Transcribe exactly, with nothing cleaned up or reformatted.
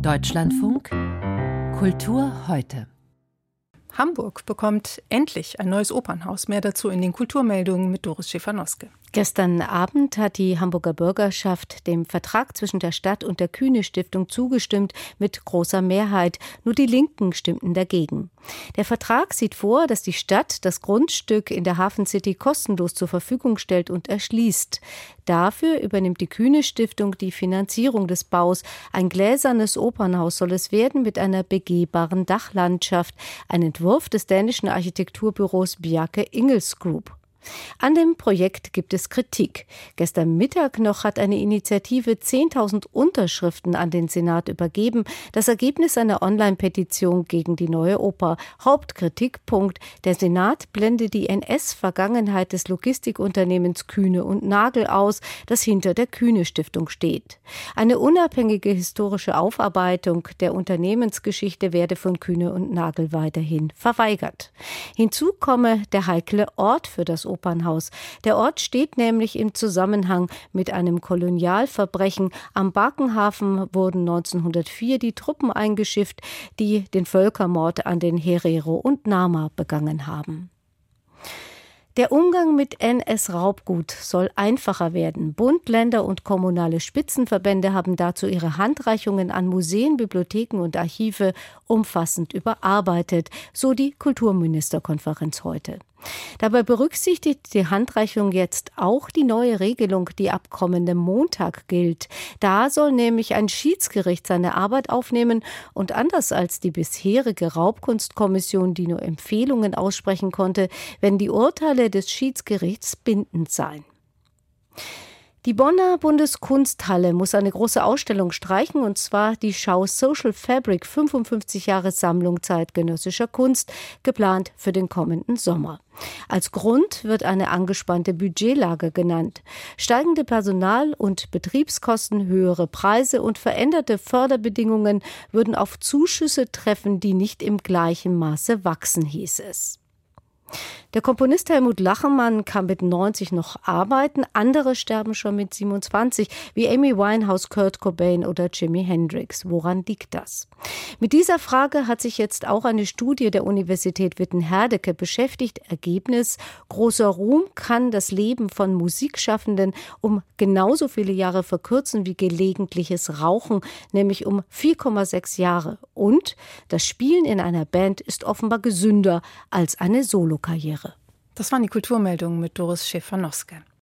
Deutschlandfunk Kultur heute. Hamburg bekommt endlich ein neues Opernhaus. Mehr dazu in den Kulturmeldungen mit Doris Schäfer-Noske. Gestern Abend hat die Hamburger Bürgerschaft dem Vertrag zwischen der Stadt und der Kühne-Stiftung zugestimmt, mit großer Mehrheit. Nur die Linken stimmten dagegen. Der Vertrag sieht vor, dass die Stadt das Grundstück in der Hafen City kostenlos zur Verfügung stellt und erschließt. Dafür übernimmt die Kühne-Stiftung die Finanzierung des Baus. Ein gläsernes Opernhaus soll es werden mit einer begehbaren Dachlandschaft. Ein Entwurf des dänischen Architekturbüros Bjarke Ingels Group. An dem Projekt gibt es Kritik. Gestern Mittag noch hat eine Initiative zehntausend Unterschriften an den Senat übergeben. Das Ergebnis einer Online-Petition gegen die neue Oper. Hauptkritikpunkt: Der Senat blende die N S-Vergangenheit des Logistikunternehmens Kühne und Nagel aus, das hinter der Kühne-Stiftung steht. Eine unabhängige historische Aufarbeitung der Unternehmensgeschichte werde von Kühne und Nagel weiterhin verweigert. Hinzu komme der heikle Ort für das Opernhaus. Der Ort steht nämlich im Zusammenhang mit einem Kolonialverbrechen. Am Barkenhafen wurden neunzehnhundertvier die Truppen eingeschifft, die den Völkermord an den Herero und Nama begangen haben. Der Umgang mit N S-Raubgut soll einfacher werden. Bund, Länder und kommunale Spitzenverbände haben dazu ihre Handreichungen an Museen, Bibliotheken und Archive umfassend überarbeitet, so die Kulturministerkonferenz heute. Dabei berücksichtigt die Handreichung jetzt auch die neue Regelung, die ab kommendem Montag gilt. Da soll nämlich ein Schiedsgericht seine Arbeit aufnehmen und anders als die bisherige Raubkunstkommission, die nur Empfehlungen aussprechen konnte, werden die Urteile des Schiedsgerichts bindend sein. Die Bonner Bundeskunsthalle muss eine große Ausstellung streichen, und zwar die Schau Social Fabric, fünfundfünfzig Jahre Sammlung zeitgenössischer Kunst, geplant für den kommenden Sommer. Als Grund wird eine angespannte Budgetlage genannt. Steigende Personal- und Betriebskosten, höhere Preise und veränderte Förderbedingungen würden auf Zuschüsse treffen, die nicht im gleichen Maße wachsen, hieß es. Der Komponist Helmut Lachenmann kann mit neunzig noch arbeiten, andere sterben schon mit siebenundzwanzig, wie Amy Winehouse, Kurt Cobain oder Jimi Hendrix. Woran liegt das? Mit dieser Frage hat sich jetzt auch eine Studie der Universität Witten-Herdecke beschäftigt. Ergebnis: großer Ruhm kann das Leben von Musikschaffenden um genauso viele Jahre verkürzen wie gelegentliches Rauchen, nämlich um vier Komma sechs Jahre. Und das Spielen in einer Band ist offenbar gesünder als eine Solokarriere. Das waren die Kulturmeldungen mit Doris Schäfer-Noske.